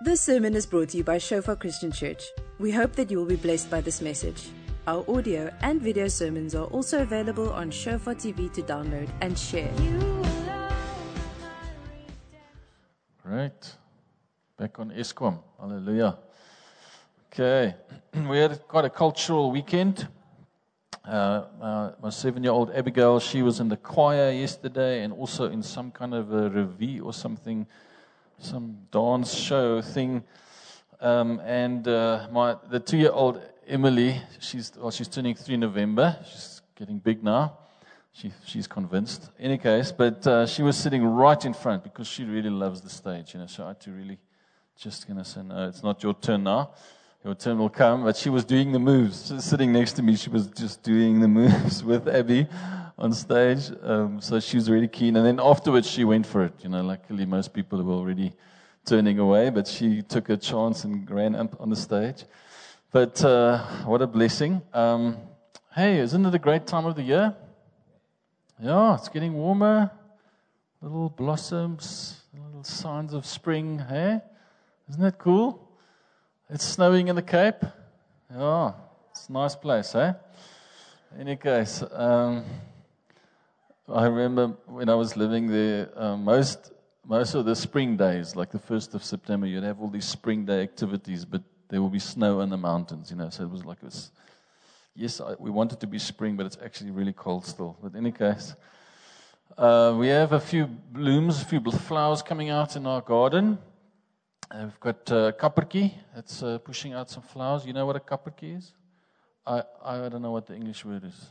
This sermon is brought to you by Shofar Christian Church. We hope that you will be blessed by this message. Our audio and video sermons are also available on Shofar TV to download and share. Great. Back on Eskom. Hallelujah. Okay. We had quite a cultural weekend. My 7-year-old Abigail, she was in the choir yesterday and also in some kind of a revue or something, some dance show thing. The 2-year-old Emily, she's turning 3 in November. She's getting big now. She's convinced. In any case, but she was sitting right in front because she really loves the stage, So I had to really just say, no, it's not your turn now. Your turn will come. But she was doing the moves. She's sitting next to me, she was just doing the moves with Abby on stage. So she was really keen. And then afterwards, she went for it. Luckily, most people were already turning away, but she took a chance and ran up on the stage. But what a blessing. Hey, isn't it a great time of the year? Yeah, it's getting warmer. Little blossoms, little signs of spring. Hey, isn't that cool? It's snowing in the Cape. Yeah, it's a nice place, eh? In any case, I remember when I was living there, most of the spring days, like the 1st of September, you'd have all these spring day activities, but there will be snow in the mountains, So it was like this. Yes, we want it to be spring, but it's actually really cold still. But in any case, we have a few blooms, a few flowers coming out in our garden. We've got kappertjie that's pushing out some flowers. You know what a kappertjie is? I don't know what the English word is.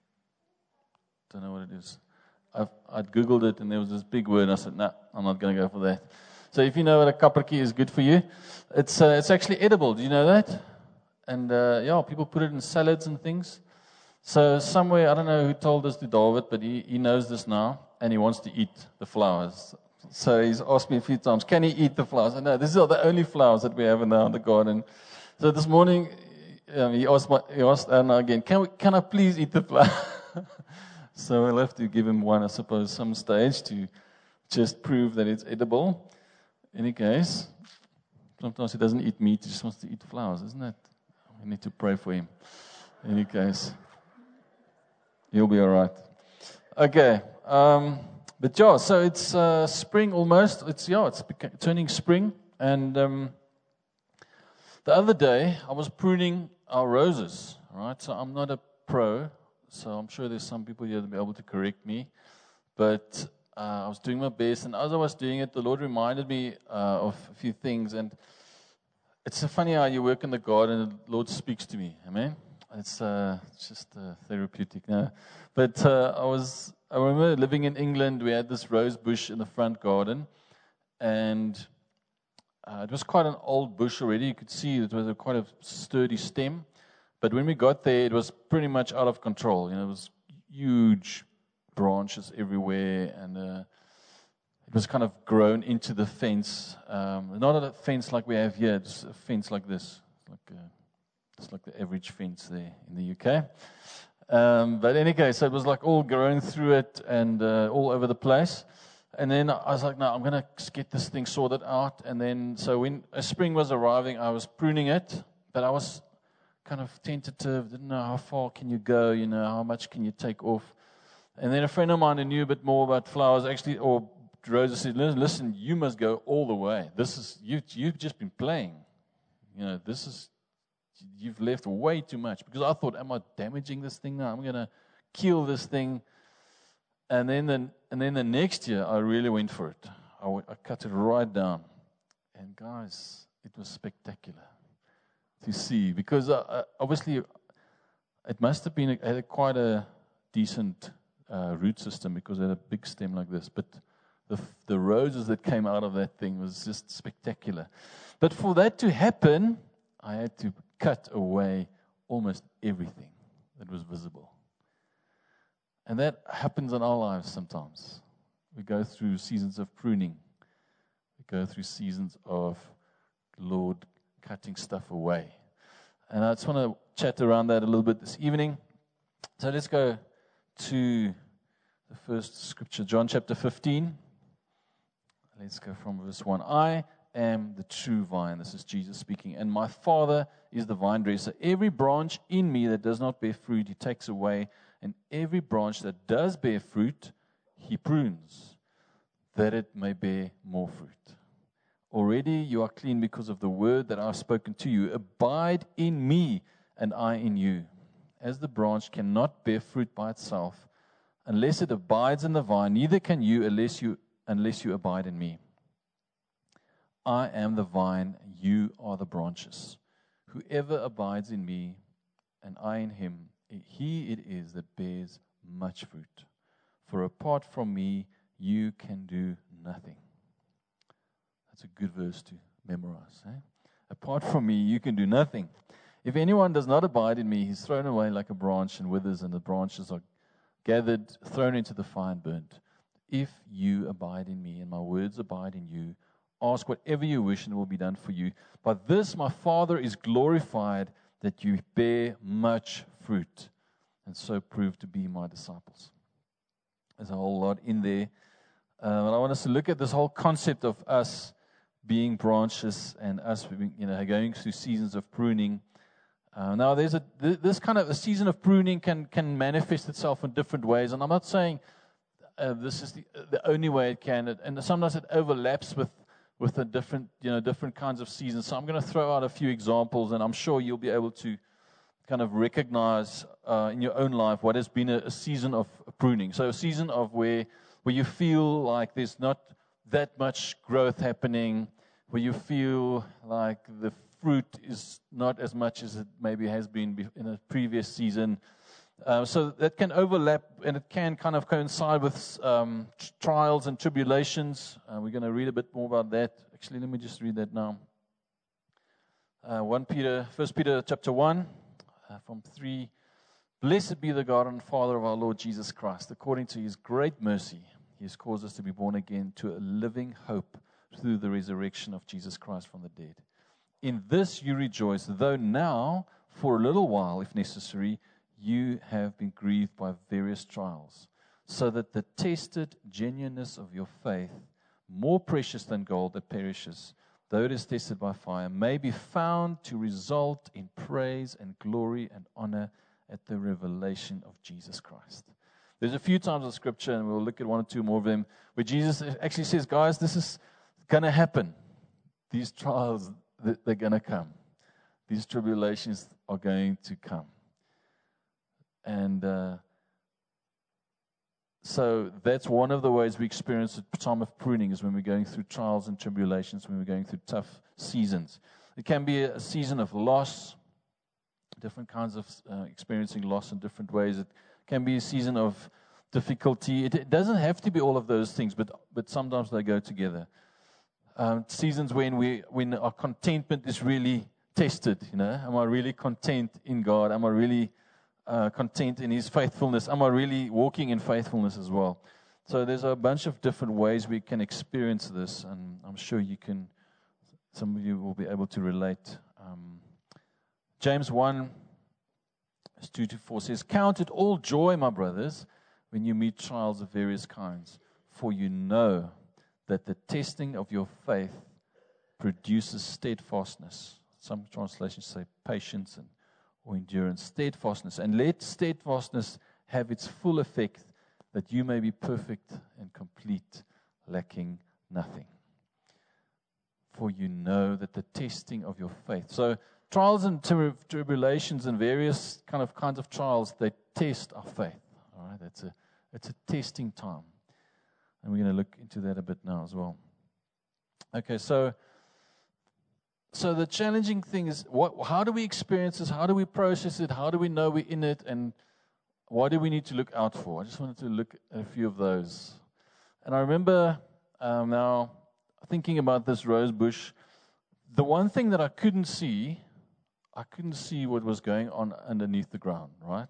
Don't know what it is. I'd Googled it and there was this big word and I said, no, I'm not going to go for that. So if you know what a kappertjie is, good for you. It's actually edible. Do you know that? And people put it in salads and things. So somewhere, I don't know who told this to David, but he knows this now and he wants to eat the flowers. So he's asked me a few times, can he eat the flowers? I know, these are the only flowers that we have now in the garden. So this morning, he asked Anna again, can I please eat the flower? So we'll have to give him one, I suppose, some stage to just prove that it's edible. In any case, sometimes he doesn't eat meat, he just wants to eat flowers, isn't it? We need to pray for him. In any case, he'll be all right. Okay. So it's spring almost. It's turning spring. And the other day, I was pruning our roses, right? So I'm not a pro, so I'm sure there's some people here that will be able to correct me. But I was doing my best, and as I was doing it, the Lord reminded me of a few things. And it's funny how you work in the garden and the Lord speaks to me. Amen? It's just therapeutic now. But I remember living in England, we had this rose bush in the front garden, and it was quite an old bush already. You could see it was quite a sturdy stem, but when we got there, it was pretty much out of control. It was huge branches everywhere, and it was kind of grown into the fence. Not a fence like we have here, it's a fence like this, it's like the average fence there in the UK. But in any case, so it was like all growing through it and all over the place. And then I was like, no, I'm going to get this thing sorted out. And then, so when spring was arriving, I was pruning it, but I was kind of tentative, didn't know how far can you go, how much can you take off. And then a friend of mine who knew a bit more about flowers or roses said, listen, you must go all the way. You've just been playing. You've left way too much. Because I thought, am I damaging this thing now? I'm going to kill this thing. And then the next year, I really went for it. I cut it right down. And guys, it was spectacular to see. Because obviously, it must have been had quite a decent root system because it had a big stem like this. But the roses that came out of that thing was just spectacular. But for that to happen, I had to cut away almost everything that was visible. And that happens in our lives sometimes. We go through seasons of pruning. We go through seasons of Lord cutting stuff away. And I just want to chat around that a little bit this evening. So let's go to the first scripture, John chapter 15. Let's go from verse 1. I am the true vine. This is Jesus speaking. And my Father is the vine dresser. Every branch in me that does not bear fruit, He takes away. And every branch that does bear fruit, He prunes, that it may bear more fruit. Already you are clean because of the word that I have spoken to you. Abide in me, and I in you. As the branch cannot bear fruit by itself, unless it abides in the vine, neither can you unless you abide in me. I am the vine, you are the branches. Whoever abides in me, and I in him, he it is that bears much fruit. For apart from me, you can do nothing. That's a good verse to memorize. Apart from me, you can do nothing. If anyone does not abide in me, he's thrown away like a branch and withers, and the branches are gathered, thrown into the fire and burnt. If you abide in me, and my words abide in you, ask whatever you wish, and it will be done for you. By this my Father is glorified, that you bear much fruit, and so prove to be my disciples. There's a whole lot in there. And I want us to look at this whole concept of us being branches and us going through seasons of pruning. Now, there's this kind of a season of pruning can manifest itself in different ways, and I'm not saying this is the only way it can. And sometimes it overlaps with the different kinds of seasons. So I'm going to throw out a few examples, and I'm sure you'll be able to kind of recognize in your own life what has been a season of pruning. So a season of where you feel like there's not that much growth happening, where you feel like the fruit is not as much as it maybe has been in a previous season. So that can overlap, and it can kind of coincide with trials and tribulations. We're going to read a bit more about that. Actually, let me just read that now. 1 Peter chapter 1, from 3. Blessed be the God and Father of our Lord Jesus Christ. According to His great mercy, He has caused us to be born again to a living hope through the resurrection of Jesus Christ from the dead. In this you rejoice, though now, for a little while, if necessary, you have been grieved by various trials, so that the tested genuineness of your faith, more precious than gold that perishes, though it is tested by fire, may be found to result in praise and glory and honor at the revelation of Jesus Christ. There's a few times in Scripture, and we'll look at one or two more of them, where Jesus actually says, guys, this is going to happen. These trials, they're going to come. These tribulations are going to come. And so that's one of the ways we experience a time of pruning, is when we're going through trials and tribulations, when we're going through tough seasons. It can be a season of loss, different kinds of experiencing loss in different ways. It can be a season of difficulty. It doesn't have to be all of those things, but sometimes they go together. Seasons when our contentment is really tested. Am I really content in God? Am I really content in His faithfulness? Am I really walking in faithfulness as well? So there's a bunch of different ways we can experience this, and I'm sure some of you will be able to relate. James 1, verse 2-4 says, "Count it all joy, my brothers, when you meet trials of various kinds, for you know that the testing of your faith produces steadfastness." Some translations say patience or endurance. Steadfastness. And let steadfastness have its full effect, that you may be perfect and complete, lacking nothing. For you know that the testing of your faith. So trials and tribulations and various kinds of trials, they test our faith. All right, it's a testing time. And we're going to look into that a bit now as well. Okay, so the challenging thing is, how do we experience this? How do we process it? How do we know we're in it? And what do we need to look out for? I just wanted to look at a few of those. And I remember now thinking about this rose bush. The one thing that I couldn't see what was going on underneath the ground, right?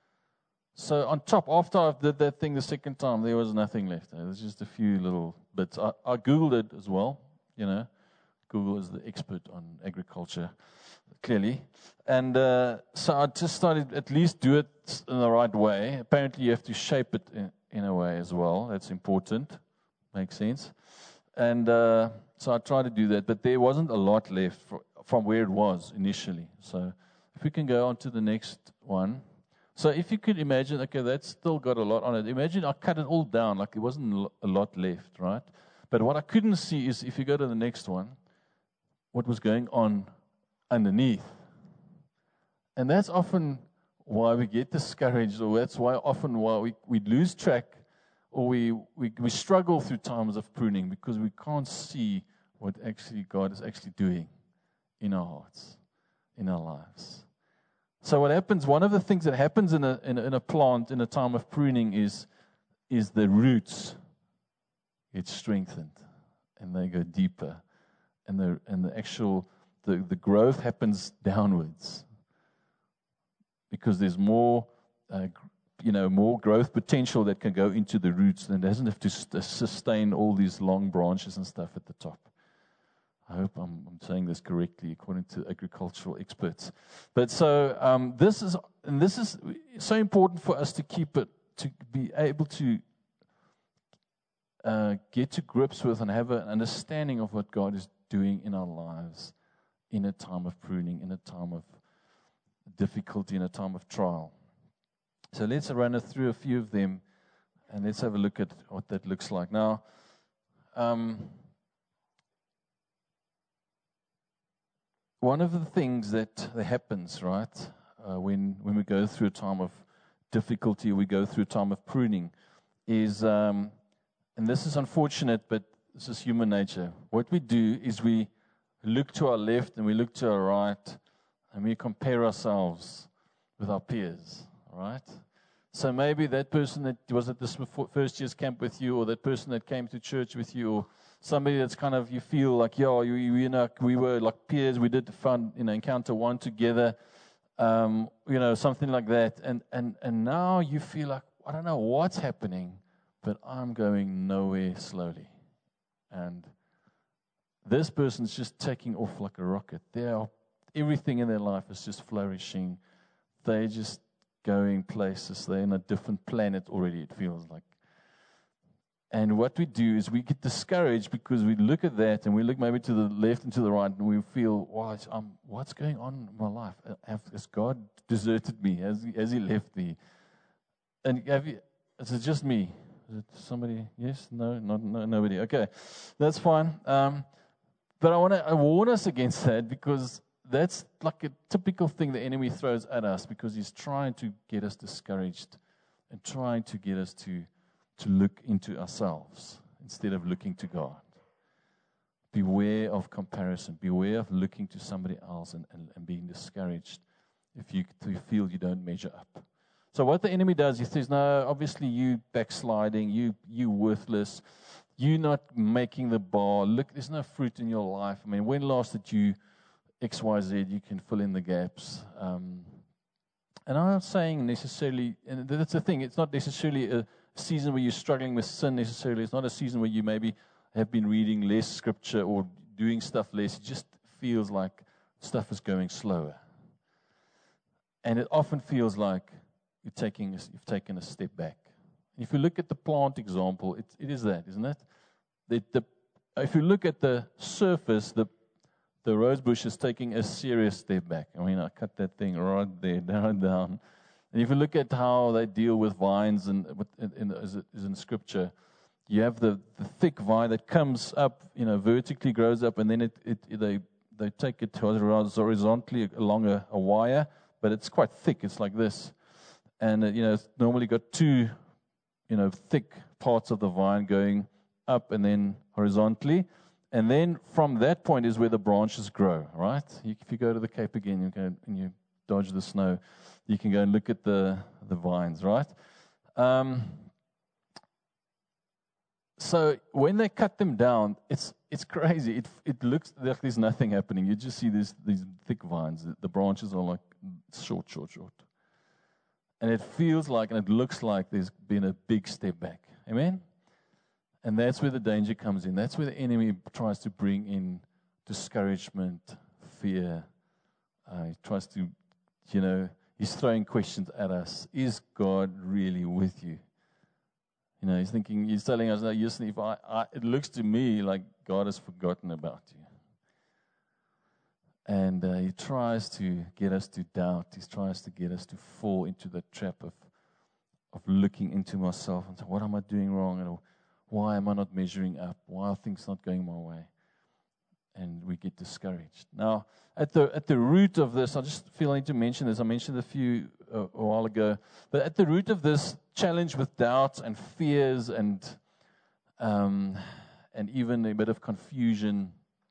So on top, after I did that thing the second time, there was nothing left. There was just a few little bits. I Googled it as well, Google is the expert on agriculture, clearly. And so I just started, at least do it in the right way. Apparently you have to shape it in a way as well. That's important. Makes sense. And so I tried to do that, but there wasn't a lot left from where it was initially. So if we can go on to the next one. So if you could imagine, okay, that's still got a lot on it. Imagine I cut it all down, like there wasn't a lot left, right? But what I couldn't see is, if you go to the next one, what was going on underneath. And that's often why we get discouraged, or that's why we lose track, or we struggle through times of pruning, because we can't see what actually God is actually doing in our hearts, in our lives. So what happens, one of the things that happens in a plant in a time of pruning is the roots get strengthened and they go deeper, and the actual growth happens downwards, because there's more more growth potential that can go into the roots, and it doesn't have to sustain all these long branches and stuff at the top. I hope I'm saying this correctly according to agricultural experts. But so this is so important for us to keep it, to be able to get to grips with and have an understanding of what God is doing in our lives in a time of pruning, in a time of difficulty, in a time of trial. So let's run through a few of them, and let's have a look at what that looks like. Now, one of the things that happens, right, when we go through a time of difficulty, we go through a time of pruning, is, and this is unfortunate, but this is human nature. What we do is we look to our left and we look to our right, and we compare ourselves with our peers, right? So maybe that person that was at this first year's camp with you, or that person that came to church with you, or somebody that's kind of, you feel like, we were like peers, we did fun, encounter one together, something like that. And now you feel like, I don't know what's happening, but I'm going nowhere slowly. And this person's just taking off like a rocket. Everything in their life is just flourishing. They're just going places. They're in a different planet already, it feels like. And what we do is we get discouraged because we look at that and we look maybe to the left and to the right, and we feel, wow, what's going on in my life? Has God deserted me? Has He left me? And is it just me? Is it somebody? Yes? No? Nobody. Okay, that's fine. But I want to warn us against that, because that's like a typical thing the enemy throws at us, because he's trying to get us discouraged and trying to get us to look into ourselves instead of looking to God. Beware of comparison. Beware of looking to somebody else and being discouraged if you feel you don't measure up. So what the enemy does, he says, no, obviously you backsliding, you worthless, you not making the bar. Look, there's no fruit in your life. I mean, when last did you XYZ? You can fill in the gaps. And I'm not saying necessarily, and that's the thing, it's not necessarily a season where you're struggling with sin necessarily. It's not a season where you maybe have been reading less scripture or doing stuff less. It just feels like stuff is going slower. And it often feels like you've taken a step back. If you look at the plant example, it is that, isn't it? If you look at the surface, the rose bush is taking a serious step back. I mean, I cut that thing right there, down. And if you look at how they deal with vines, and as in Scripture, you have the thick vine that comes up, vertically grows up, and then they take it horizontally along a wire, but it's quite thick. It's like this, and it's normally got two, thick parts of the vine going up and then horizontally. And then from that point is where the branches grow, right? If you go to the Cape again, you go and you dodge the snow, you can go and look at the vines, right? So when they cut them down, it's crazy. It looks like there's nothing happening. You just see these thick vines. The branches are like short. And it feels like, and it looks like there's been a big step back. Amen? And that's where the danger comes in. That's where the enemy tries to bring in discouragement, fear. He tries to, he's throwing questions at us. Is God really with you? He's thinking, he's telling us, no, listen, it looks to me like God has forgotten about you. And he tries to get us to doubt. He tries to get us to fall into the trap of looking into myself and say, what am I doing wrong? And why am I not measuring up? Why are things not going my way? And we get discouraged. Now, at the root of this, I just feel I need to mention this. I mentioned a while ago. But at the root of this challenge with doubts and fears and even a bit of confusion,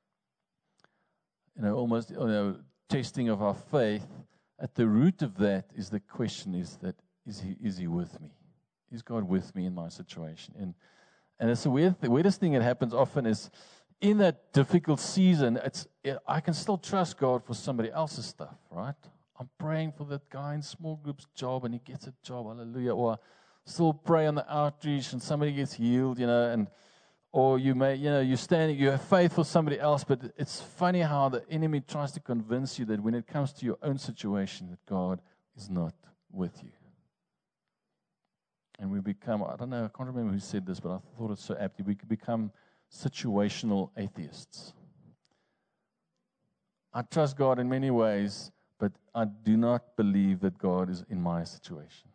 almost testing of our faith, at the root of that is the question is he with me? Is God with me in my situation? And it's the weirdest thing that happens often is in that difficult season, I can still trust God for somebody else's stuff, right? I'm praying for that guy in small groups job and he gets a job, hallelujah. Or still pray on the outreach and somebody gets healed, or you may, you have faith for somebody else, but it's funny how the enemy tries to convince you that when it comes to your own situation, that God is not with you. And we become, I don't know, I can't remember who said this, but I thought it's so apt. We could become situational atheists. I trust God in many ways, but I do not believe that God is in my situation.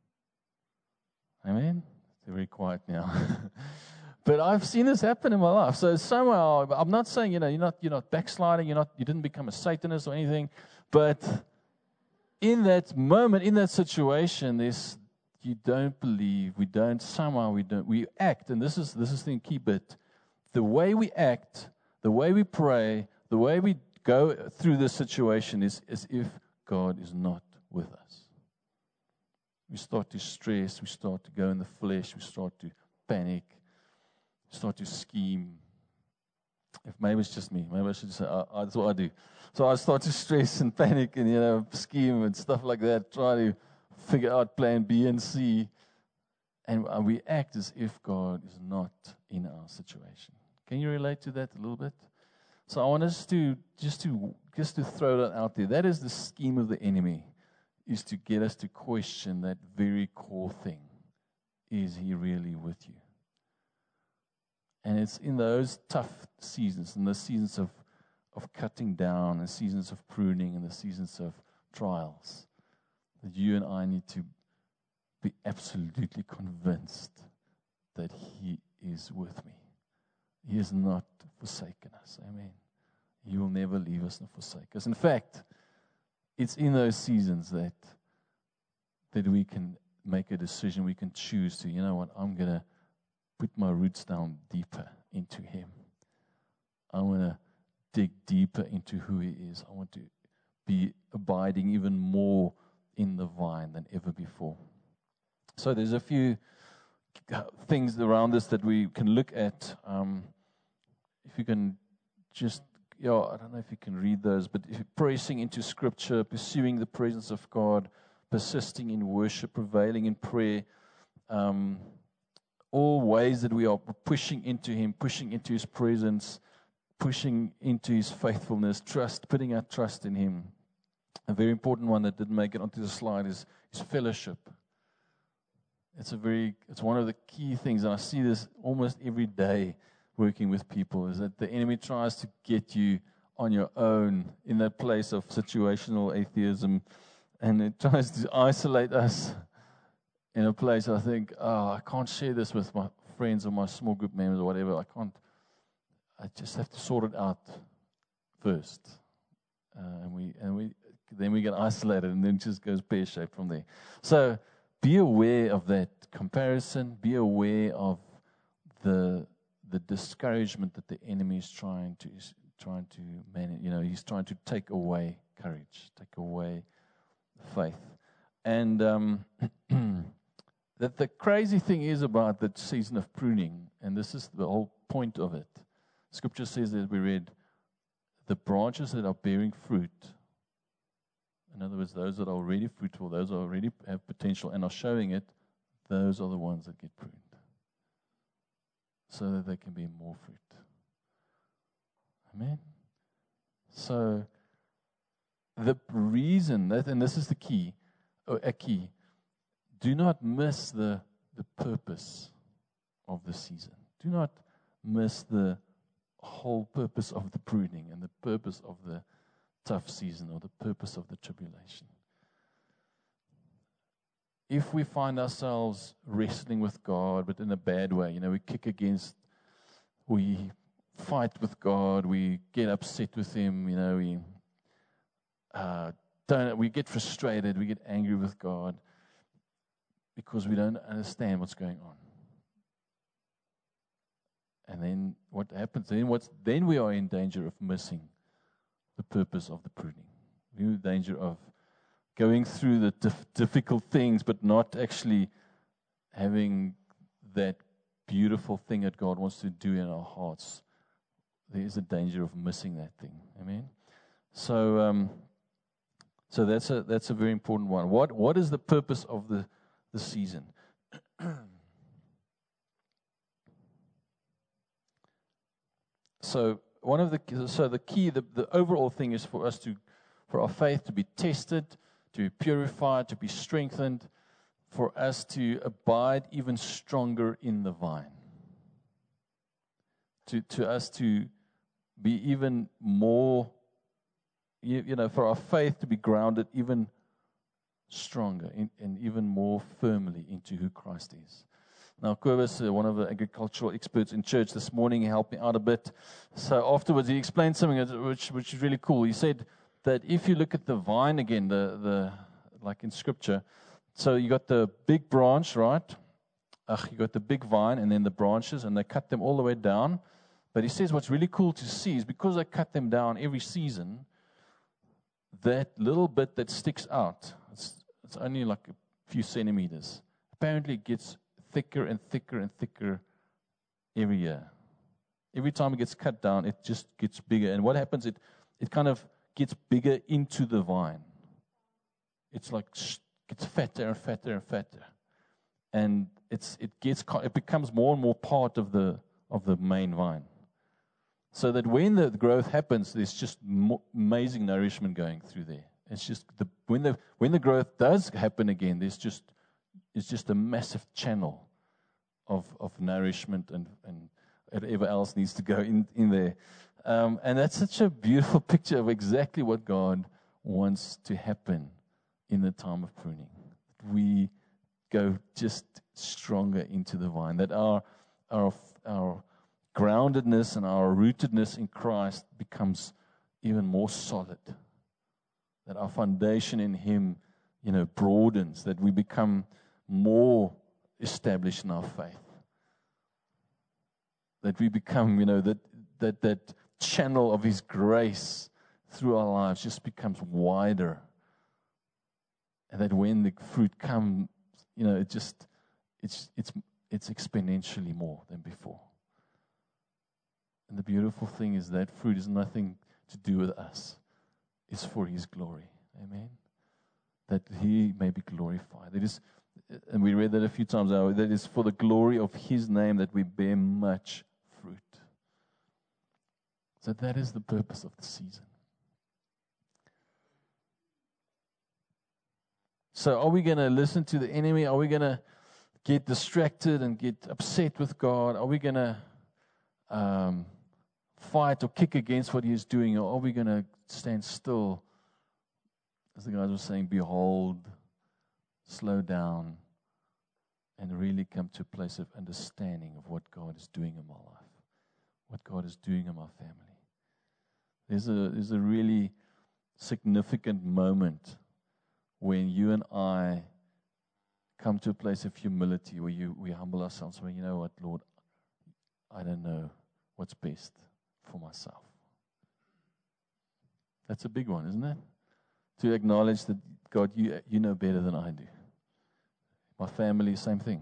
Amen? They're very quiet now. But I've seen this happen in my life. So somehow, I'm not saying, you're not backsliding, you didn't become a Satanist or anything, but in that moment, in that situation, you don't believe, we act, and this is the key bit. The way we act, the way we pray, the way we go through this situation is as if God is not with us. We start to stress, we start to go in the flesh, we start to panic, we start to scheme. If maybe it's just me, maybe I should say, that's what I do. So I start to stress and panic and, scheme and stuff like that, try to figure out plan B and C, and we act as if God is not in our situation. Can you relate to that a little bit? So I want us to just to throw that out there. That is the scheme of the enemy, is to get us to question that very core thing. Is he really with you? And it's in those tough seasons, in the seasons of cutting down, and seasons of pruning, and the seasons of trials, that you and I need to be absolutely convinced that he is with me. He has not forsaken us. Amen. He will never leave us nor forsake us. In fact, it's in those seasons that we can make a decision. We can choose to, I'm going to put my roots down deeper into him. I want to dig deeper into who he is. I want to be abiding even more in the vine than ever before. So there's a few things around this that we can look at. If you can just, I don't know if you can read those, but if you're pressing into Scripture, pursuing the presence of God, persisting in worship, prevailing in prayer, all ways that we are pushing into him, pushing into his presence, pushing into his faithfulness, putting our trust in him. A very important one that didn't make it onto the slide is fellowship. It's one of the key things, and I see this almost every day working with people, is that the enemy tries to get you on your own in that place of situational atheism, and it tries to isolate us in a place I think, I can't share this with my friends or my small group members or whatever. I just have to sort it out first. Then we get isolated, and then it just goes pear-shaped from there. So be aware of that comparison. Be aware of the discouragement that the enemy is trying to manage. He's trying to take away courage, take away faith. And that the crazy thing is about the season of pruning, and this is the whole point of it. Scripture says that we read, the branches that are bearing fruit, in other words, those that are already fruitful, those that already have potential and are showing it, those are the ones that get pruned, so that they can be more fruit. Amen? So, the reason, and this is the key, a key, do not miss the purpose of the season. Do not miss the whole purpose of the pruning and the purpose of the tough season or the purpose of the tribulation. If we find ourselves wrestling with God, but in a bad way, we kick against, we fight with God, we get upset with Him, we get frustrated, we get angry with God because we don't understand what's going on. And then what happens? Then we are in danger of missing the purpose of the pruning. We're in danger of going through the difficult things, but not actually having that beautiful thing that God wants to do in our hearts. There is a danger of missing that thing. Amen. So that's a very important one. What is the purpose of the season? So the overall thing is for our faith to be tested, to be purified, to be strengthened, for us to abide even stronger in the vine. To us to be even more, for our faith to be grounded even stronger and even more firmly into who Christ is. Now, Kobus, one of the agricultural experts in church this morning, he helped me out a bit. So afterwards, he explained something which is really cool. He said that if you look at the vine again, the like in Scripture, so you got the big branch, right? You got the big vine and then the branches, and they cut them all the way down. But he says what's really cool to see is because they cut them down every season, that little bit that sticks out, it's only like a few centimeters. Apparently, it gets thicker and thicker and thicker every year. Every time it gets cut down, it just gets bigger. And what happens, it kind of gets bigger into the vine. It's like gets fatter and fatter and fatter. And it becomes more and more part of the main vine. So that when the growth happens, there's just amazing nourishment going through there. It's just when the growth does happen again, it's just a massive channel of nourishment and whatever else needs to go in there. And that's such a beautiful picture of exactly what God wants to happen in the time of pruning. We go just stronger into the vine, that our groundedness and our rootedness in Christ becomes even more solid, that our foundation in Him, broadens, that we become more established in our faith, that we become, that channel of His grace through our lives just becomes wider, and that when the fruit comes, it's exponentially more than before. And the beautiful thing is that fruit is nothing to do with us. It's for His glory. Amen. That He may be glorified. It is, and we read that a few times now, that is for the glory of His name that we bear much fruit. So that is the purpose of the season. So are we going to listen to the enemy? Are we going to get distracted and get upset with God? Are we going to fight or kick against what He is doing? Or are we going to stand still? As the guys were saying, behold, slow down, and really come to a place of understanding of what God is doing in my life, what God is doing in my family. There's a really significant moment when you and I come to a place of humility where we humble ourselves and say, you know what, Lord, I don't know what's best for myself. That's a big one, isn't it? To acknowledge that, God, you know better than I do. My family, same thing.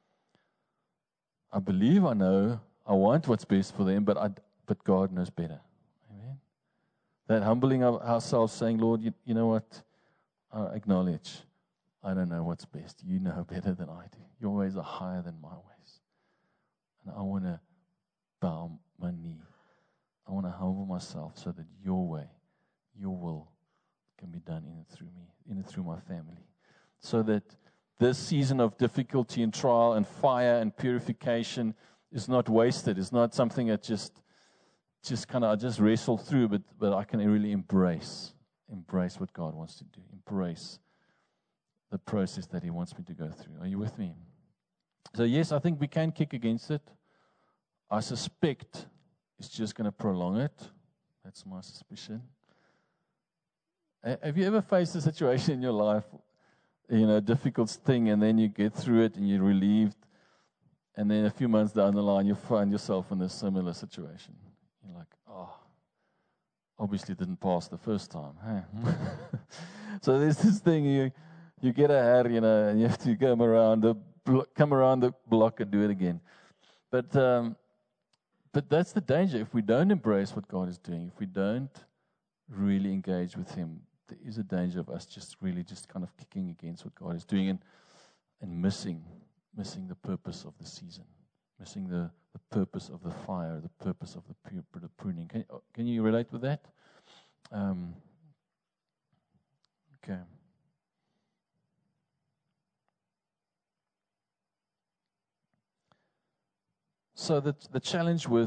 I believe I know, I want what's best for them, but God knows better. Amen. That humbling ourselves, saying, Lord, you know what? I acknowledge I don't know what's best. You know better than I do. Your ways are higher than my ways. And I want to bow my knee. I want to humble myself so that your way, your will can be done in and through me, in and through my family. So that this season of difficulty and trial and fire and purification is not wasted. It's not something that just kind of I just wrestle through, but I can really embrace what God wants to do. Embrace the process that He wants me to go through. Are you with me? So yes, I think we can kick against it. I suspect it's just going to prolong it. That's my suspicion. Have you ever faced a situation in your life, a difficult thing, and then you get through it and you're relieved, and then a few months down the line you find yourself in a similar situation? You're like, oh, obviously didn't pass the first time. Hey? So there's this thing, you get ahead, and you have to come around the block and do it again. But that's the danger. If we don't embrace what God is doing, if we don't really engage with Him, there is a danger of us just kind of kicking against what God is doing and missing the purpose of the season, missing the purpose of the fire, the purpose of the pruning. Can you relate with that? Okay. So the challenge with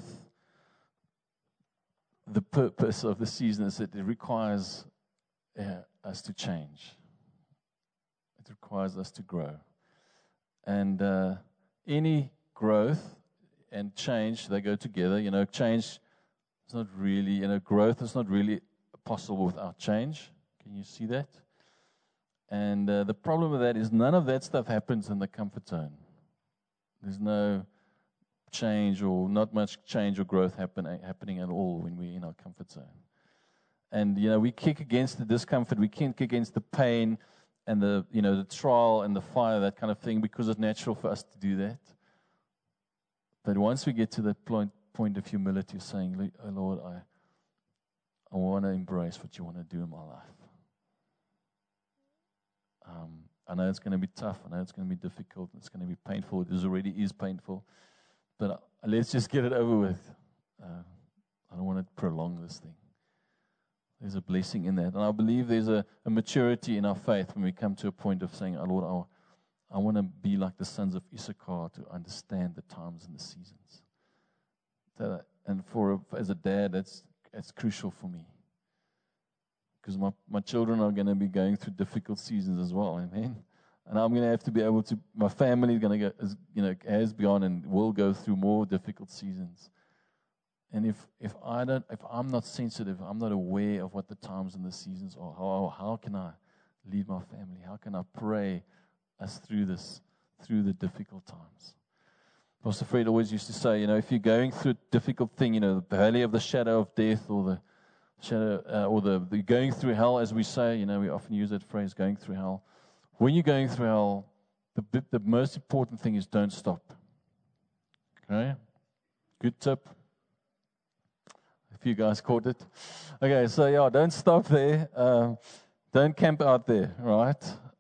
the purpose of the season is that it requires us to change. It requires us to grow. And any growth and change, they go together. Change is not really, growth is not really possible without change. Can you see that? And the problem with that is none of that stuff happens in the comfort zone. There's no change or not much change or growth happening at all when we're in our comfort zone. And, we kick against the discomfort. We can't kick against the pain and the trial and the fire, that kind of thing, because it's natural for us to do that. But once we get to that point of humility, saying, oh Lord, I want to embrace what you want to do in my life. I know it's going to be tough. I know it's going to be difficult. It's going to be painful. It already is painful. But let's just get it over with. I don't want to prolong this thing. There's a blessing in that. And I believe there's a maturity in our faith when we come to a point of saying, oh Lord, I want to be like the sons of Issachar to understand the times and the seasons. And as a dad, that's crucial for me. Because my children are going to be going through difficult seasons as well. Amen. And I'm going to have to be able to, my family is going to go, has gone and will go through more difficult seasons. And if I'm not sensitive, I'm not aware of what the times and the seasons are, how can I lead my family? How can I pray us through the difficult times? Pastor Fred always used to say, if you're going through a difficult thing, the valley of the shadow of death or the shadow, or the going through hell, as we say, we often use that phrase, going through hell. When you're going through hell, the most important thing is don't stop. Okay? Good tip. A few guys caught it. Okay, so don't stop there. Don't camp out there, right?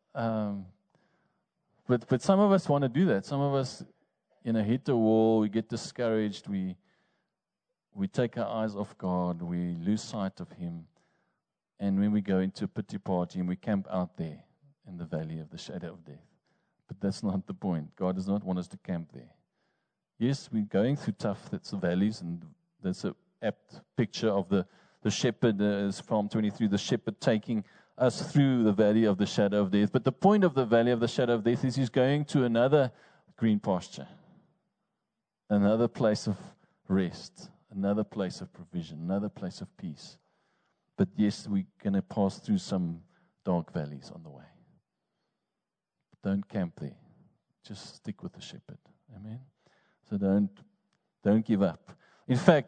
But some of us want to do that. Some of us, hit the wall, we get discouraged, we take our eyes off God, we lose sight of Him, and when we go into a pity party and we camp out there in the valley of the shadow of death. But that's not the point. God does not want us to camp there. Yes, we're going through tough valleys, and that's an apt picture of the shepherd, as Psalm 23, the shepherd taking us through the valley of the shadow of death. But the point of the valley of the shadow of death is He's going to another green pasture, another place of rest, another place of provision, another place of peace. But yes, we're going to pass through some dark valleys on the way. Don't camp there. Just stick with the shepherd. Amen. So don't give up. In fact,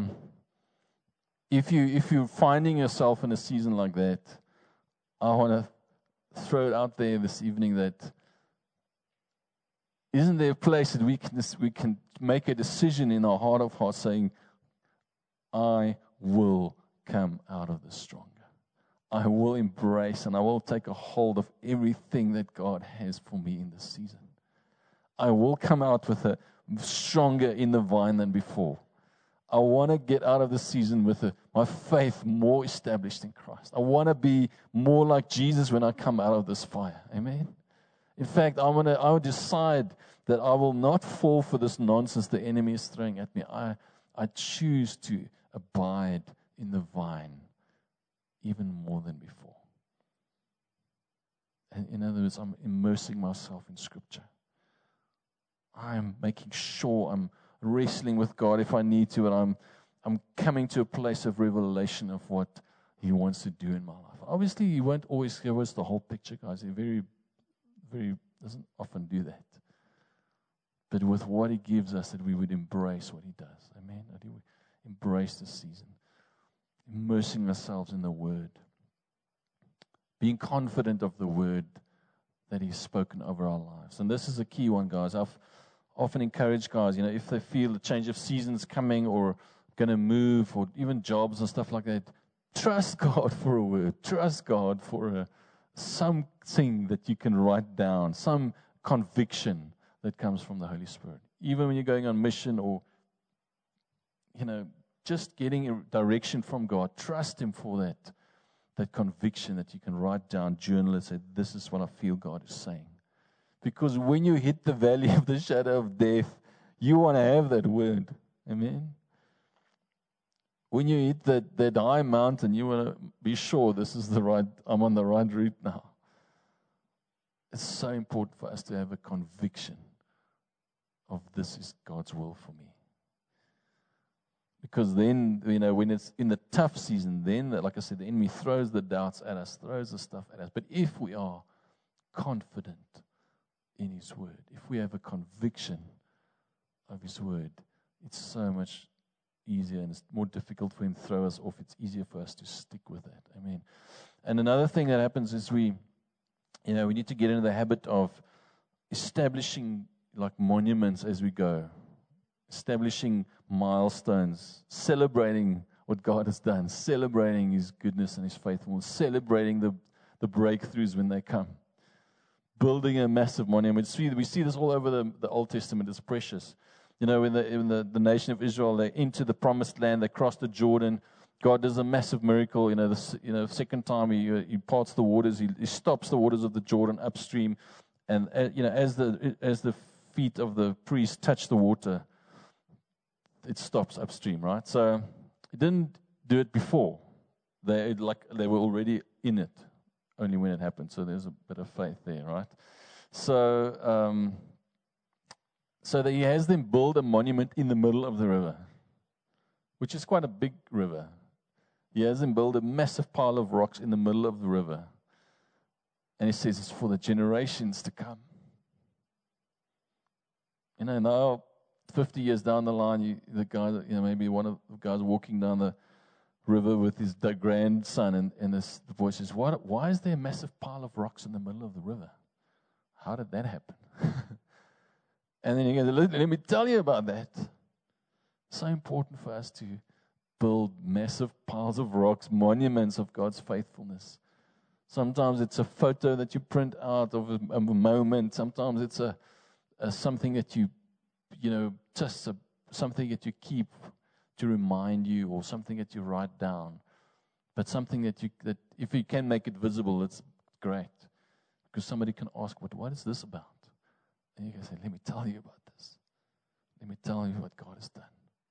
if you're finding yourself in a season like that, I want to throw it out there this evening that isn't there a place that we can make a decision in our heart of hearts saying, I will come out of this stronger. I will embrace and I will take a hold of everything that God has for me in this season. I will come out with a stronger in the vine than before. I want to get out of the season with my faith more established in Christ. I want to be more like Jesus when I come out of this fire. Amen? In fact, I will decide that I will not fall for this nonsense the enemy is throwing at me. I choose to abide in the vine even more than before. And in other words, I'm immersing myself in Scripture. I'm making sure I'm wrestling with God if I need to, and I'm coming to a place of revelation of what He wants to do in my life. Obviously, He won't always give us the whole picture, guys. He very doesn't often do that. But with what He gives us, that we would embrace what He does. Amen? That we would embrace the season. Immersing ourselves in the Word. Being confident of the Word that He's spoken over our lives. And this is a key one, guys. I've often encouraged guys, if they feel the change of seasons coming or going to move or even jobs and stuff like that, trust God for a word. Trust God for something that you can write down, some conviction that comes from the Holy Spirit. Even when you're going on mission or, just getting a direction from God, trust Him for that conviction that you can write down, journal and say, this is what I feel God is saying. Because when you hit the valley of the shadow of death, you want to have that word. Amen? When you hit that high mountain, you want to be sure I'm on the right route now. It's so important for us to have a conviction of this is God's will for me. Because then, when it's in the tough season, then, like I said, the enemy throws the doubts at us, throws the stuff at us. But if we are confident in His Word, if we have a conviction of His Word, it's so much easier, and it's more difficult for Him to throw us off. It's easier for us to stick with that. Amen. And another thing that happens is we need to get into the habit of establishing like monuments as we go, establishing milestones, celebrating what God has done, celebrating His goodness and His faithfulness, celebrating the breakthroughs when they come, building a massive monument. We see this all over the Old Testament. It's precious. When the nation of Israel, they enter the promised land, they cross the Jordan. God does a massive miracle. The second time He parts the waters, He stops the waters of the Jordan upstream, and as the feet of the priest touch the water, it stops upstream, right? So He didn't do it before. They were already in it, only when it happened. So there's a bit of faith there, right? So that He has them build a monument in the middle of the river, which is quite a big river. He has them build a massive pile of rocks in the middle of the river. And He says it's for the generations to come. Now 50 years down the line, the guy, maybe one of the guys walking down the river with his grandson, and the voice says, why is there a massive pile of rocks in the middle of the river? How did that happen? And then he goes, let me tell you about that. So important for us to build massive piles of rocks, monuments of God's faithfulness. Sometimes it's a photo that you print out of a moment. Sometimes it's something that something that you keep to remind you, or something that you write down. But something that if you can make it visible, it's great. Because somebody can ask, what is this about? And you can say, let me tell you about this. Let me tell you what God has done.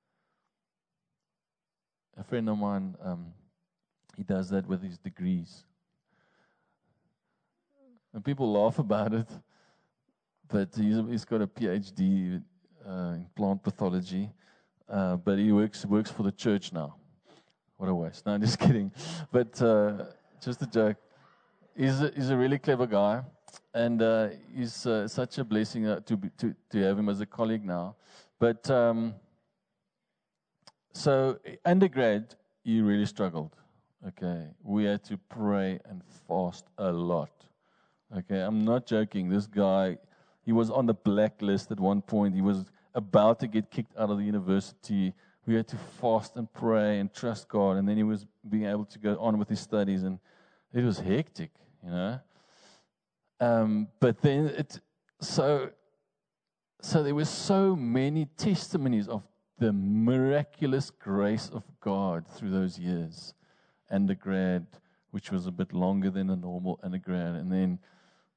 A friend of mine, he does that with his degrees. And people laugh about it, but he's got a PhD in plant pathology, but he works for the church now. What a waste. No, I'm just kidding. But just a joke. He's a really clever guy, and he's such a blessing to have him as a colleague now. But so undergrad, he really struggled. Okay, we had to pray and fast a lot. Okay, I'm not joking. This guy, he was on the blacklist at one point. He was about to get kicked out of the university. We had to fast and pray and trust God, and then he was being able to go on with his studies, and it was hectic, But then so there were so many testimonies of the miraculous grace of God through those years. Undergrad, which was a bit longer than a normal undergrad, and then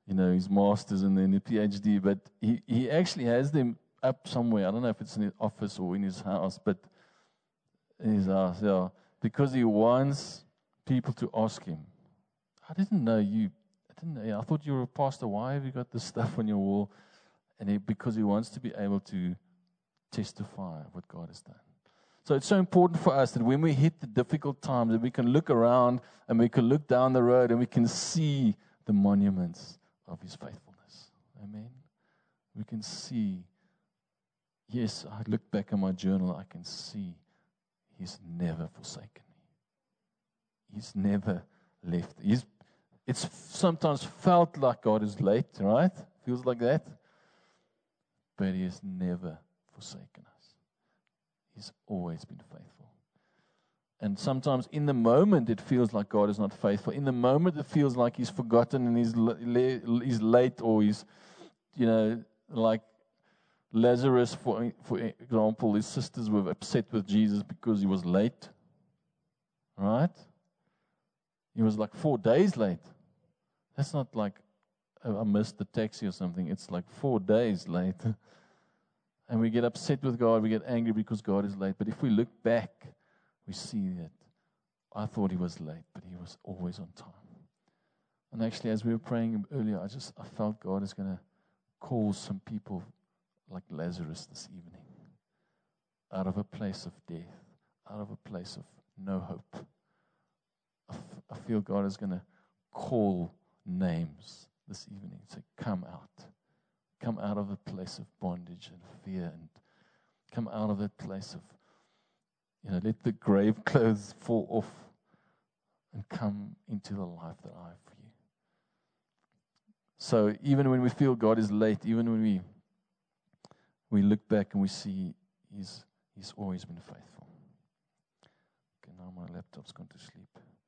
his master's and then a PhD, but he actually has them up somewhere. I don't know if it's in his office or in his house, but in his house, yeah. Because he wants people to ask him, I didn't know. I thought you were a pastor. Why have you got this stuff on your wall? And because he wants to be able to testify of what God has done. So it's so important for us that when we hit the difficult times, that we can look around and we can look down the road and we can see the monuments of His faithfulness. Amen. We can see, yes, I look back at my journal, I can see He's never forsaken me. He's never left. It's sometimes felt like God is late, right? Feels like that. But He has never forsaken us. He's always been faithful. And sometimes in the moment it feels like God is not faithful. In the moment it feels like He's forgotten and He's late, or He's, like Lazarus, for example, his sisters were upset with Jesus because He was late. Right? He was like 4 days late. That's not like I missed the taxi or something. It's like 4 days late. And we get upset with God. We get angry because God is late. But if we look back, we see that I thought He was late, but He was always on time. And actually, as we were praying earlier, I felt God is going to call some people like Lazarus this evening out of a place of death, out of a place of no hope. I feel God is going to call names this evening. Say, come out. Come out of the place of bondage and fear, and come out of that place of, let the grave clothes fall off and come into the life that I have for you. So even when we feel God is late, even when we look back and we see He's always been faithful. Okay, now my laptop's gone to sleep.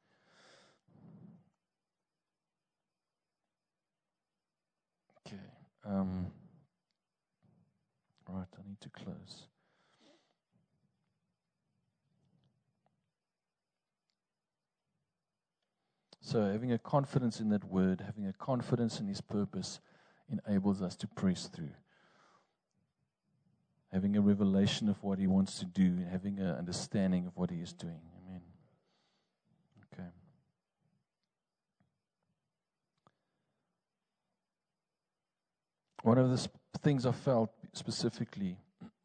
Okay. Right, I need to close. So having a confidence in that word, having a confidence in His purpose, enables us to press through. Having a revelation of what He wants to do, having an understanding of what He is doing. Amen. Okay. One of the things I felt specifically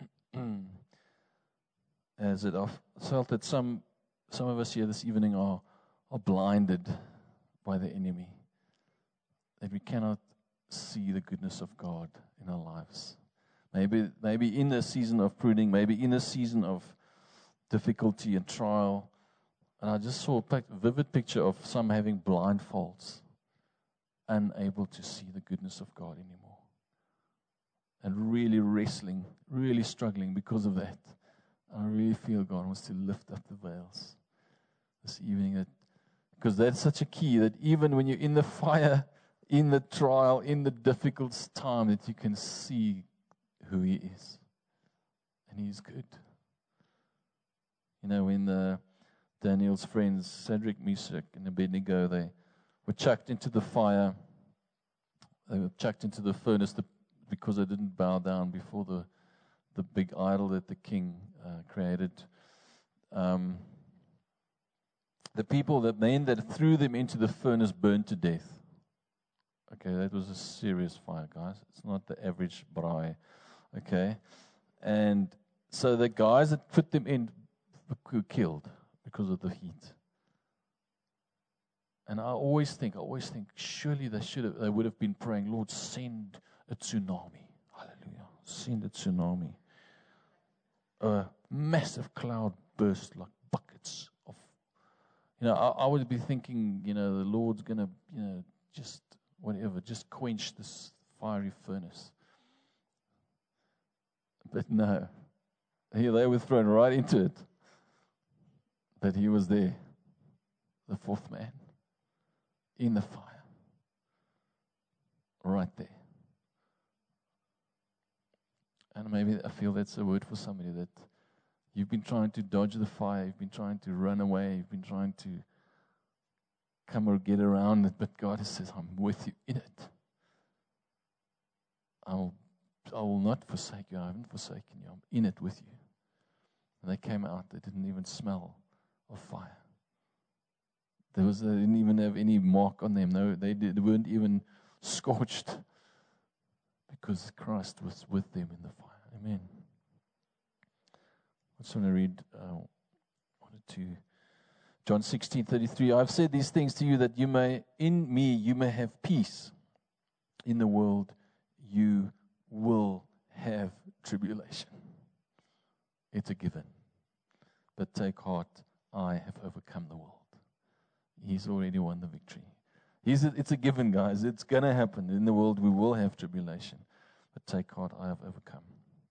as I felt that some of us here this evening are blinded by the enemy, that we cannot see the goodness of God in our lives. Maybe in a season of pruning, maybe in a season of difficulty and trial. And I just saw a vivid picture of some having blindfolds, unable to see the goodness of God anymore. And really wrestling, really struggling because of that. I really feel God wants to lift up the veils this evening. Because that's such a key, that even when you're in the fire, in the trial, in the difficult time, that you can see who He is. And He's good. When Daniel's friends, Shadrach, Meshach, and Abednego, they were chucked into the fire. They were chucked into the furnace because they didn't bow down before the big idol that the king created. The people that threw them into the furnace burned to death. Okay, that was a serious fire, guys. It's not the average braai. Okay, and so the guys that put them in were killed because of the heat. And I always think, surely they would have been praying, Lord, send a tsunami. Hallelujah. Send a tsunami. A massive cloud burst like buckets of. I would be thinking, the Lord's going to, just whatever, just quench this fiery furnace. But no. Here they were thrown right into it. But He was there, the fourth man, in the fire. Right there. And maybe I feel that's a word for somebody, that you've been trying to dodge the fire, you've been trying to run away, you've been trying to come or get around it, but God says, I'm with you in it. I will not forsake you. I haven't forsaken you. I'm in it with you. And they came out. They didn't even smell of fire. They didn't even have any mark on them. No, they weren't even scorched because Christ was with them in the fire. Amen. I just want to read John 16:33. I've said these things to you that in me you may have peace. In the world you will have tribulation. It's a given. But take heart, I have overcome the world. He's already won the victory. It's a given, guys. It's going to happen. In the world we will have tribulation. But take heart, I have overcome.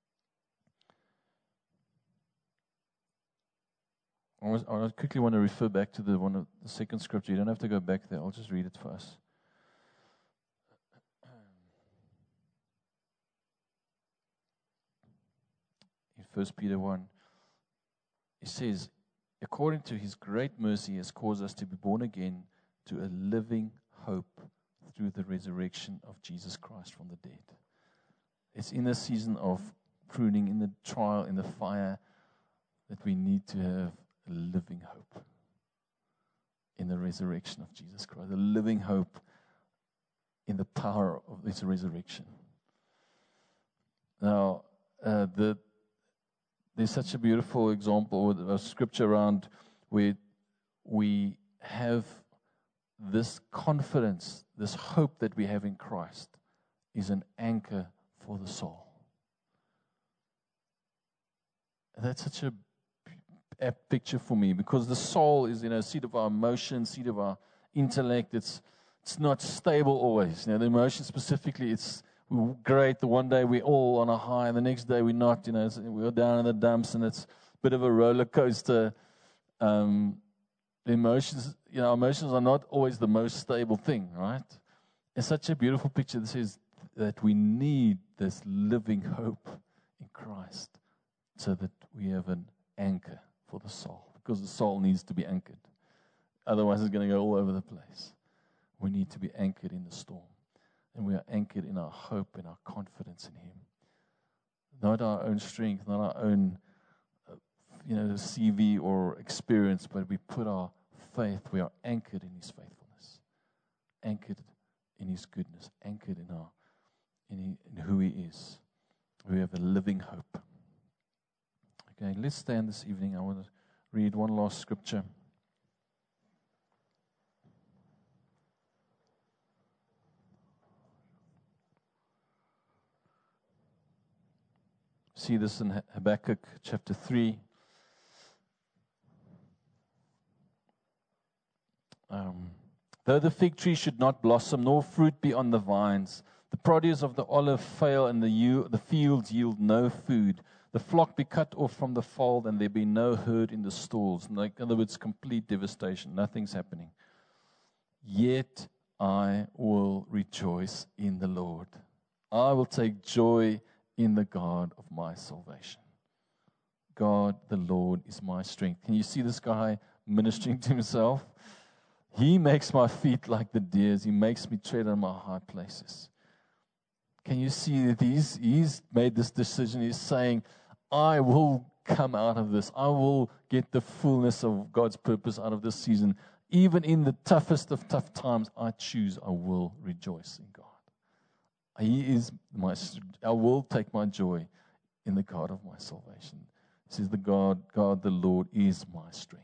I quickly want to refer back to the second scripture. You don't have to go back there. I'll just read it for us. In 1 Peter 1, it says, according to his great mercy, he has caused us to be born again to a living hope through the resurrection of Jesus Christ from the dead. It's in a season of pruning, in the trial, in the fire, that we need to have a living hope in the resurrection of Jesus Christ, a living hope in the power of this resurrection. Now, there's such a beautiful example with a scripture around where we have this confidence, this hope that we have in Christ is an anchor for the soul. And that's such a apt picture for me, because the soul is, seat of our emotions, seat of our intellect. It's not stable always. The emotion specifically, it's great. The one day we're all on a high, and the next day we're not. We're down in the dumps, and it's a bit of a roller coaster. The emotions, emotions are not always the most stable thing, right? It's such a beautiful picture that says that we need this living hope in Christ, so that we have an anchor for the soul, because the soul needs to be anchored. Otherwise, it's going to go all over the place. We need to be anchored in the storm. And we are anchored in our hope and our confidence in Him. Not our own strength, not our own, CV or experience, but we put our faith, we are anchored in His faithfulness, anchored in His goodness, anchored in who He is. We have a living hope. Okay, let's stand this evening. I want to read one last scripture. See this in Habakkuk chapter 3. Though the fig tree should not blossom, nor fruit be on the vines, the produce of the olive fail, and the fields yield no food, the flock be cut off from the fold, and there be no herd in the stalls. In other words, complete devastation. Nothing's happening. Yet I will rejoice in the Lord. I will take joy in the God of my salvation. God, the Lord, is my strength. Can you see this guy ministering to himself? He makes my feet like the deer's. He makes me tread on my high places. Can you see that he's made this decision? He's saying, I will come out of this. I will get the fullness of God's purpose out of this season. Even in the toughest of tough times, I will rejoice in God. I will take my joy in the God of my salvation. It says God, the Lord, is my strength.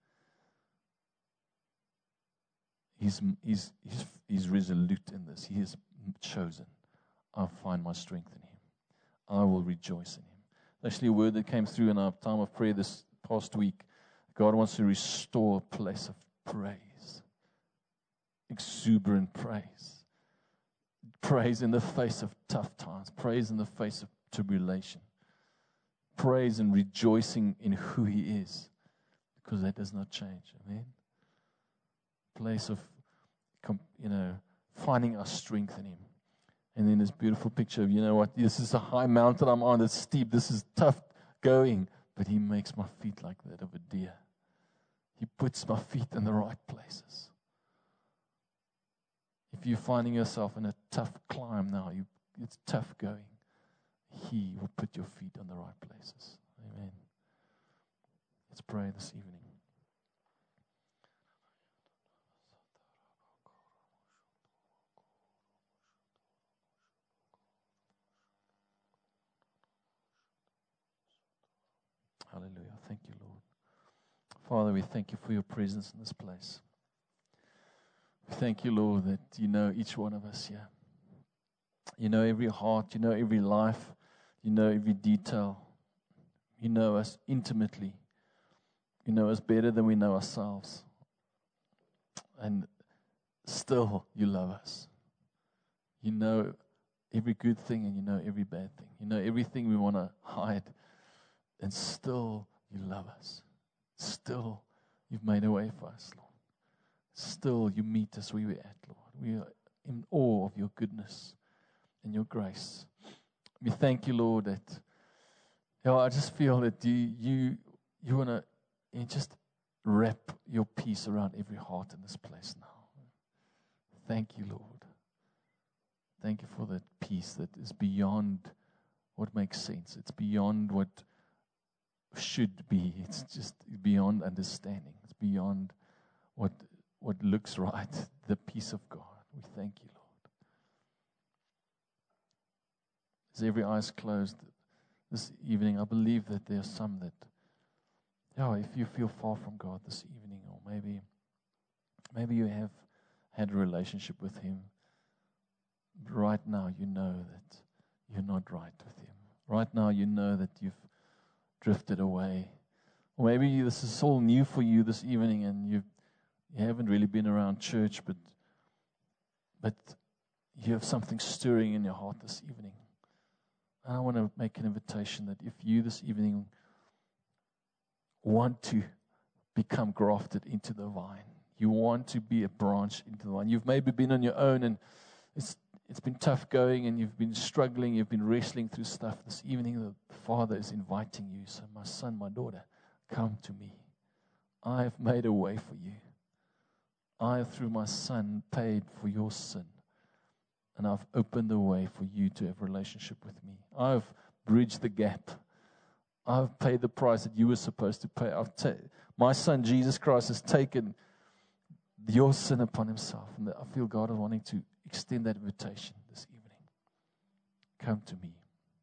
He's resolute in this. He is chosen. I'll find my strength in Him. I will rejoice in Him. Actually, a word that came through in our time of prayer this past week. God wants to restore a place of praise. Exuberant praise. Praise in the face of tough times. Praise in the face of tribulation. Praise and rejoicing in who He is. Because that does not change. Amen. Place of, finding our strength in Him. And then this beautiful picture of, this is a high mountain I'm on. It's steep. This is tough going. But He makes my feet like that of a deer. He puts my feet in the right places. If you're finding yourself in a tough climb now, you it's tough going, He will put your feet on the right places. Amen. Let's pray this evening. Hallelujah. Thank you, Lord. Father, we thank you for your presence in this place. We thank you, Lord, that you know each one of us here. You know every heart, you know every life, you know every detail. You know us intimately. You know us better than we know ourselves. And still, you love us. You know every good thing and you know every bad thing. You know everything we want to hide. And still, you love us. Still, you've made a way for us, Lord. Still, you meet us where we're at, Lord. We are in awe of your goodness and your grace. We thank you, Lord, that I just feel that you want to just wrap your peace around every heart in this place now. Thank you, Lord. Thank you for that peace that is beyond what makes sense. It's beyond what should be. It's just beyond understanding. It's beyond what looks right. The peace of God. We thank you, Lord. As every eye is closed this evening, I believe that there are some that, if you feel far from God this evening, or maybe you have had a relationship with Him, right now you know that you're not right with Him. Right now you know that you've drifted away. Or maybe this is all new for you this evening and you haven't really been around church, but you have something stirring in your heart this evening. And I want to make an invitation that if you this evening want to become grafted into the vine, you want to be a branch into the vine. You've maybe been on your own and it's been tough going and you've been struggling, you've been wrestling through stuff. This evening the Father is inviting you. So my son, my daughter, come to me. I have made a way for you. I, through my Son, paid for your sin. And I've opened the way for you to have a relationship with me. I've bridged the gap. I've paid the price that you were supposed to pay. My Son, Jesus Christ, has taken your sin upon Himself. And I feel God is wanting to extend that invitation this evening. Come to me.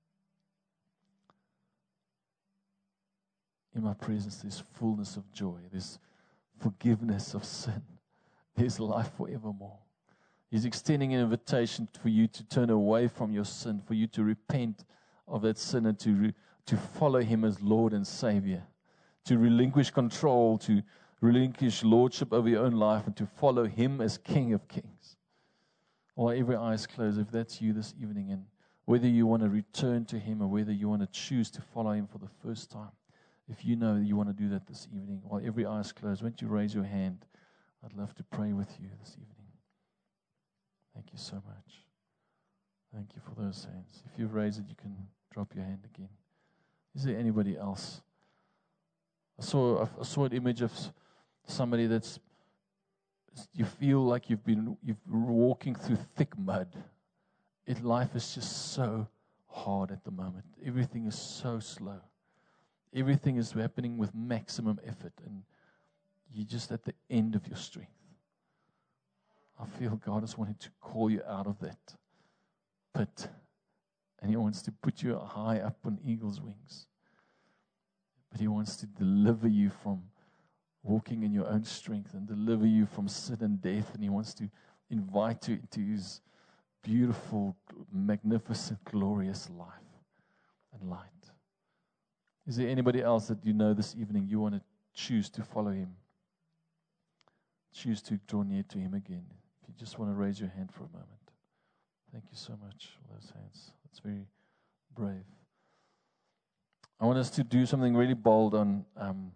In my presence, there's fullness of joy. There's forgiveness of sin. There's life forevermore. He's extending an invitation for you to turn away from your sin, for you to repent of that sin and to follow Him as Lord and Savior, to relinquish control, to relinquish lordship over your own life, and to follow Him as King of Kings. While every eye is closed, if that's you this evening, and whether you want to return to Him or whether you want to choose to follow Him for the first time, if you know that you want to do that this evening, while every eye is closed, why don't you raise your hand? I'd love to pray with you this evening. Thank you so much. Thank you for those hands. If you've raised it, you can drop your hand again. Is there anybody else? I saw an image of somebody that's, you feel like you've been walking through thick mud. Life is just so hard at the moment. Everything is so slow. Everything is happening with maximum effort, and you're just at the end of your strength. I feel God is wanting to call you out of that pit, and He wants to put you high up on eagle's wings. But He wants to deliver you from walking in your own strength and deliver you from sin and death, and He wants to invite you into His beautiful, magnificent, glorious life and light. Is there anybody else that you know this evening you want to choose to follow Him? Choose to draw near to Him again. If you just want to raise your hand for a moment. Thank you so much for those hands. That's very brave. I want us to do something really bold on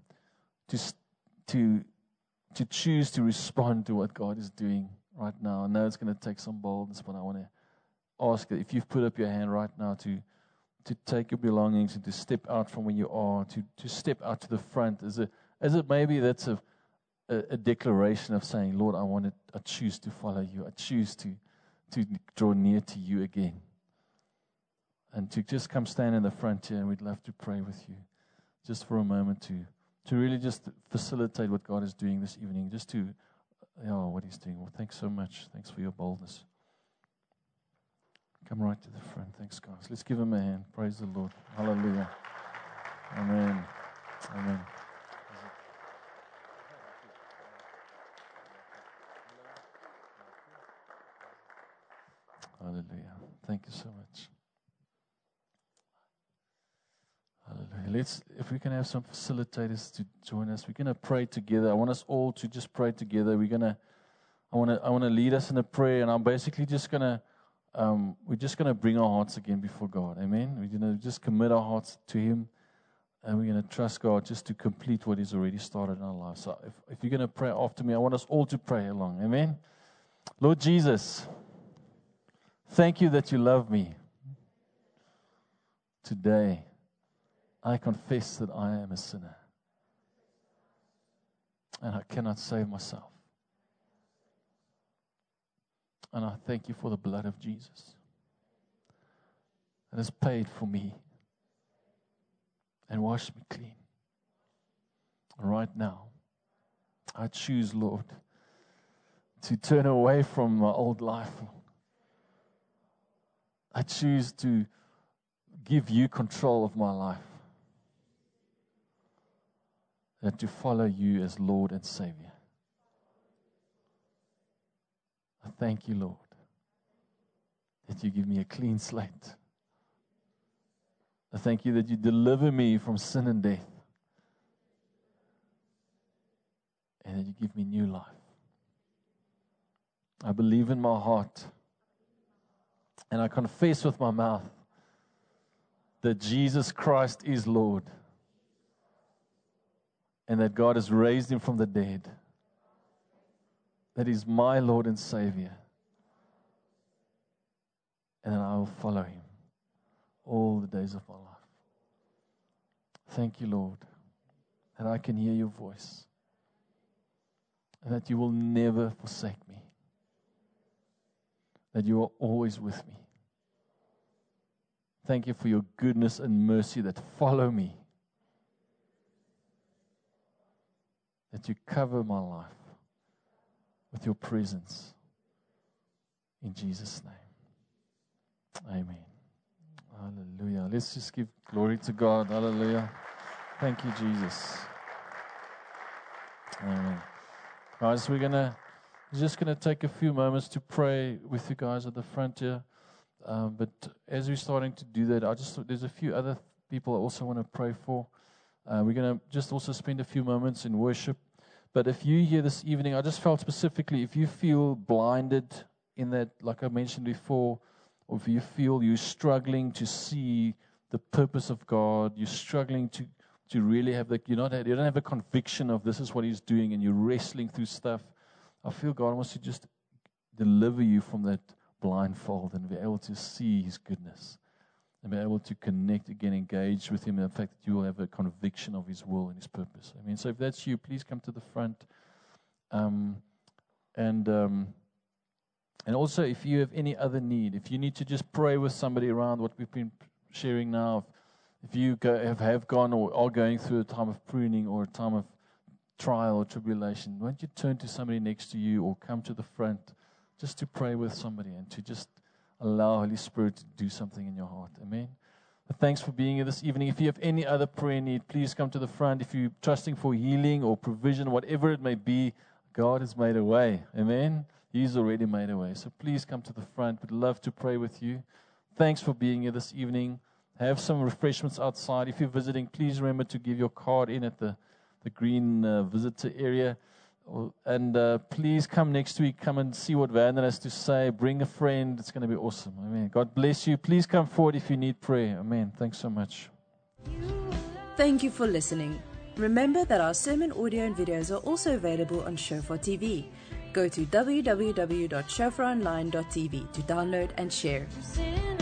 to choose to respond to what God is doing right now. I know it's going to take some boldness, but I want to ask that if you've put up your hand right now to take your belongings and to step out from where you are, to step out to the front, as it maybe that's a declaration of saying, Lord, I choose to follow you. I choose to draw near to you again. and to just come stand in the front here, and we'd love to pray with you just for a moment to really just facilitate what God is doing this evening, just to, what He's doing. Well, thanks so much. Thanks for your boldness. Come right to the front. Thanks, guys. Let's give Him a hand. Praise the Lord. Hallelujah. Amen. Amen. Hallelujah. Thank you so much. Hallelujah. If we can have some facilitators to join us, we're going to pray together. I want us all to just pray together. I want to lead us in a prayer, and I'm basically just going to, we're just going to bring our hearts again before God. Amen. We're going to just commit our hearts to Him, and we're going to trust God just to complete what He's already started in our lives. So if you're going to pray after me, I want us all to pray along. Amen. Lord Jesus, thank you that you love me. Today, I confess that I am a sinner, and I cannot save myself. And I thank you for the blood of Jesus that has paid for me and washed me clean. Right now, I choose, Lord, to turn away from my old life. I choose to give you control of my life, and to follow you as Lord and Savior. I thank you, Lord, that you give me a clean slate. I thank you that you deliver me from sin and death, and that you give me new life. I believe in my heart, and I confess with my mouth that Jesus Christ is Lord, and that God has raised Him from the dead. That He's my Lord and Savior. And that I will follow Him all the days of my life. Thank you, Lord, that I can hear your voice, and that you will never forsake me. That you are always with me. Thank you for your goodness and mercy that follow me. That you cover my life with your presence. In Jesus' name. Amen. Hallelujah. Let's just give glory to God. Hallelujah. Thank you, Jesus. Amen. Guys, we're just going to take a few moments to pray with you guys at the front here. But as we're starting to do that, there's a few other people I also want to pray for. We're going to just also spend a few moments in worship. But if you're here this evening, I just felt specifically, if you feel blinded in that, like I mentioned before, or if you feel you're struggling to see the purpose of God, you're struggling to really have you don't have a conviction of this is what He's doing, and you're wrestling through stuff, I feel God wants to just deliver you from that blindfold and be able to see His goodness and be able to connect again, engage with Him, and the fact that you will have a conviction of His will and His purpose. I mean, so if that's you, please come to the front. And also, if you have any other need, if you need to just pray with somebody around what we've been sharing now, if you have gone or are going through a time of pruning or a time of trial or tribulation, why don't you turn to somebody next to you or come to the front just to pray with somebody and to just allow Holy Spirit to do something in your heart. Amen. But thanks for being here this evening. If you have any other prayer need, please come to the front. If you're trusting for healing or provision, whatever it may be, God has made a way. Amen. He's already made a way. So please come to the front. We'd love to pray with you. Thanks for being here this evening. Have some refreshments outside. If you're visiting, please remember to give your card in at the green visitor area. And please come next week. Come and see what Werner has to say. Bring a friend. It's going to be awesome. Amen. God bless you. Please come forward if you need prayer. Amen. Thanks so much. Thank you for listening. Remember that our sermon audio and videos are also available on Shofar TV. Go to www.shofaronline.tv to download and share.